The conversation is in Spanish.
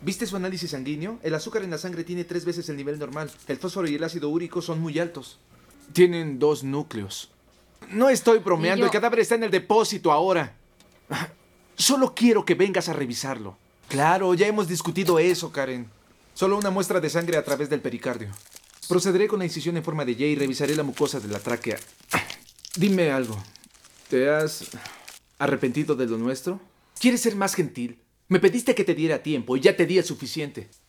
¿Viste su análisis sanguíneo? El azúcar en la sangre tiene 3 veces el nivel normal. El fósforo y el ácido úrico son muy altos. Tienen 2 núcleos. No estoy bromeando, el cadáver está en el depósito ahora. Solo quiero que vengas a revisarlo. Claro, ya hemos discutido eso, Karen. Solo una muestra de sangre a través del pericardio. Procederé con la incisión en forma de Y y revisaré la mucosa de la tráquea. Dime algo. ¿Te has arrepentido de lo nuestro? ¿Quieres ser más gentil? Me pediste que te diera tiempo y ya te di el suficiente.